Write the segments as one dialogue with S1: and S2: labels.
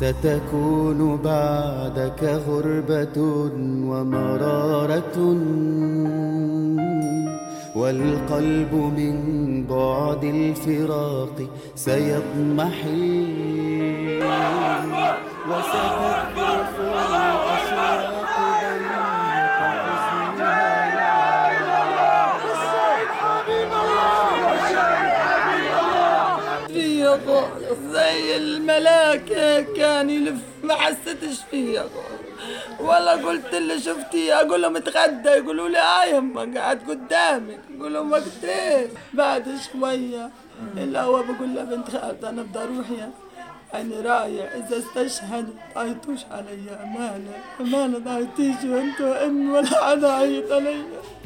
S1: ستكون بعدك غربة ومرارة، والقلب من بعد الفراق سيضمحل، وستكرف الأشواق
S2: زي الملاك كان يلف، ما حسيتش فيه ولا قلت اللي شفتيه. اقول لهم اتغدى، يقولوا لي يما قاعد قدامك. يقول لهم وقت ايه؟ بعد شويه الهوا بقول له بنت خالتي انا بدي اروح يعني رايح، اذا استشهد عيطوش علي. امانه ضايتيش وانتوا امي ولا حدا عيط علي.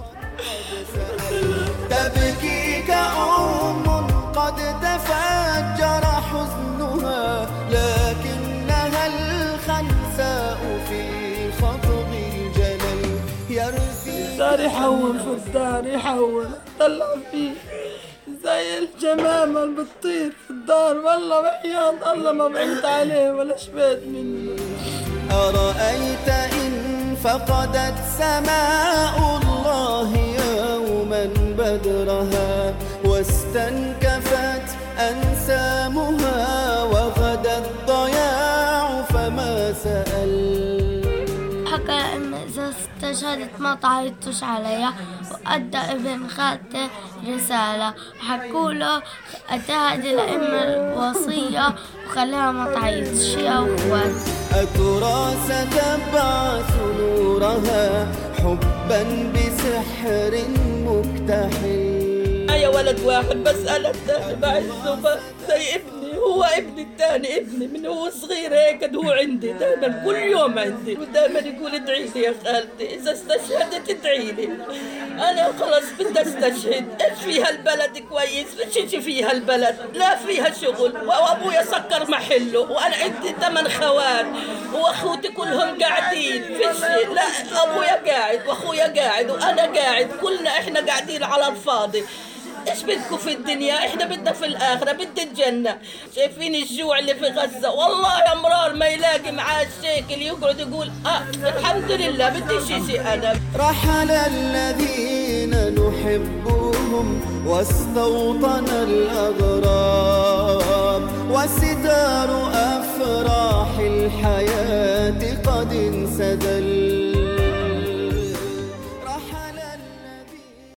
S1: تبكي كأم قد تفجر حزنها، لكنها الخنساء في خطب الجلل يرثي.
S2: صار يحول في الدار، يحول طلع فيه زي الجمامة اللي بتطير في الدار. والله وحياة الله ما بعدت عليه ولا شبيت منه.
S1: أرأيت إن فقدت سماء الله يوما بدرها، واستنكفت أنسامها وغدا الضياع فما سأل.
S3: حكى أمي إذا استشهدت ما تعيطوش عليها، وأدى ابن خالتي رسالة وحكوله أتهدي لأمي الوصية وخليها ما تعيطش يا أخوات.
S1: أترى ستبعث نورها حبا بسحر مكتحل.
S2: يا ولد واحد بسأل الثاني بعزه زي ابني، هو ابني الثاني ابني من هو صغير هيك هو عندي دائما كل يوم عندي، ودائما يقول ادعي لي يا خالتي إذا استشهدت ادعي لي. أنا خلاص بدي استشهد. إيش فيها البلد كويس؟ ليش فيها البلد؟ لا فيها شغل، وأبويا سكر محله، وأنا عندي 8 خوات وأخوتي كلهم قاعدين في شيء. لا أبويا قاعد وأخويا قاعد وأنا قاعد، كلنا إحنا قاعدين على الفاضي. إيش بدكم في الدنيا؟ إحنا بدنا في الآخرة، بدي الجنة. شايفين الجوع اللي في غزة؟ والله يا مرار ما يلاقي معاه الشيكل يقعد يقول الحمد لله بدي شيء. أنا
S1: رحل الذين نحبهم واستوطن الأغراب، وستار أفراح الحياة قد انسدل.